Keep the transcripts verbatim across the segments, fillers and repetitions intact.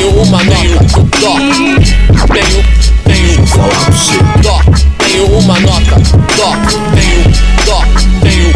tenho uma nota, dó. Tenho, tenho, falar pra você, dó. Tenho uma nota, dó. Tenho, dó. Tenho,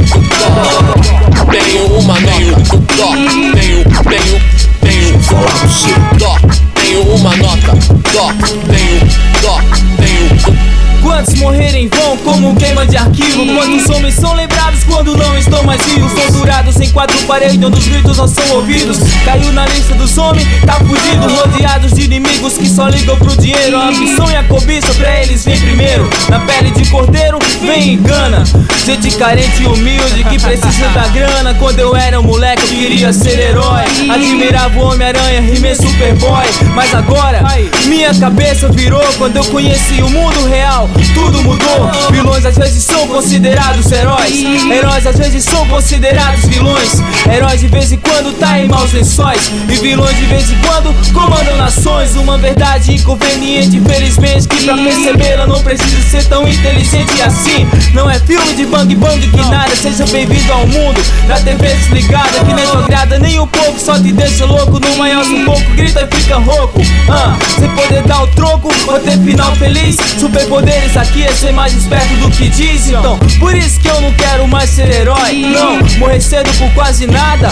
dó. Tenho uma nota, dó. Tenho, tenho, tenho, falar pra você, dó. Tenho uma nota, dó. Tenho, dó. Tenho. Quantos morrerem vão como queima de arquivo? Quantos homens são lembrados quando não estão mais vivos? Torturados em quatro paredes onde os gritos não são ouvidos. Caiu na lista dos homens, tá fudido. Rodeados de inimigos que só ligam pro dinheiro. A ambição e a cobiça pra eles vem primeiro. Na pele de cordeiro, vem e engana. Gente carente e humilde que precisa da grana. Quando eu era um moleque eu queria ser herói. Admirava o Homem-Aranha, rimei Superboy. Mas agora, minha cabeça virou quando eu conheci o mundo real. Tudo mudou, vilões às vezes são considerados heróis. Heróis às vezes são considerados vilões. Heróis de vez em quando tá em maus lençóis. E vilões de vez em quando comandam nações. Uma verdade inconveniente, infelizmente, que pra percebê-la não precisa ser tão inteligente assim. Não é filme de bang bang que nada. Seja bem-vindo ao mundo da T V desligada, que nem te agrada nem um pouco, só te deixa louco. No maior sufoco, grita e fica rouco. ah, Sem poder dar o troco ou ter final feliz. Superpoder aqui é ser mais esperto do que diz. Então, por isso que eu não quero mais ser herói. Não, morrer cedo por quase nada.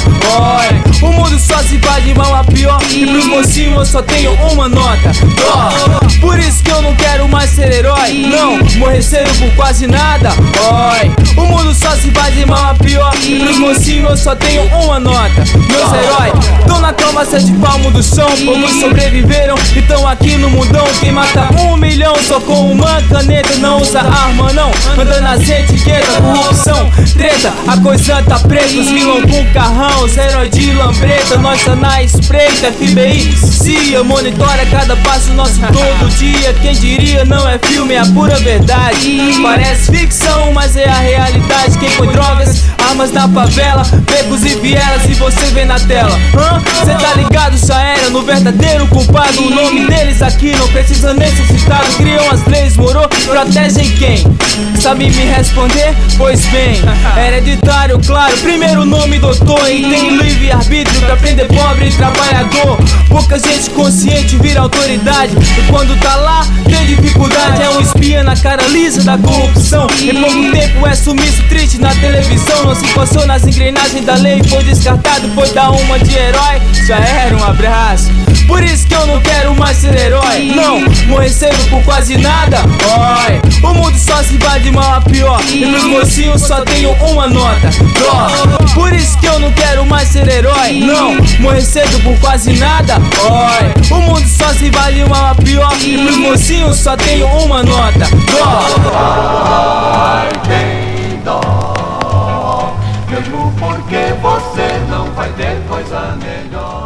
Oi, o mundo só se vai de mal a pior. E pros mocinhos eu só tenho uma nota, dó. Por isso que eu não quero mais ser herói. Não, morrer cedo por quase nada. Oi, o mundo só se vai de mal a pior. E pros mocinhos eu só tenho uma nota. Meus heróis tão na cama, sete palmos do chão. Poucos sobreviveram e tão aqui no mundão. Quem mata um milhão só com uma caneta, não usa arma não, anda nas etiquetas. Corrupção, treta, a coisa tá preta. Os vilão com carrão, os heróis de lambreta. Nós tá na espreita, F B I, C I A monitora cada passo nosso todo dia. Quem diria, não é filme, é a pura verdade. Parece ficção, mas é a realidade. Quem põe drogas, armas na favela, becos e vielas e você vê na tela. Hã? Cê tá ligado, já era no verdadeiro culpado. O nome deles aqui não precisa necessitado. Criam as leis, morou? Protegem quem? Sabe me responder? Pois bem, hereditário, claro. Primeiro nome doutor e tem livre-arbítrio pra prender pobre e trabalhador. Pouca gente consciente vira autoridade e quando tá lá tem dificuldade. É um espia na cara lisa da corrupção. Em pouco tempo é sumiço triste na televisão. Não se passou nas engrenagens da lei, foi descartado, foi dar uma de herói. Já era, um abraço. Por isso que eu não quero mais ser herói. Não, morrer cedo por quase nada. Oi, o mundo só se vai de mal a pior. E pros mocinhos só tenho uma nota, dó. Por isso que eu não quero mais ser herói. Não, morrer cedo por quase nada. Oi, o mundo só se vai de mal a pior. E pros mocinhos só tenho uma nota, dó. Ai, tem dó, mesmo porque você não vai ter coisa melhor.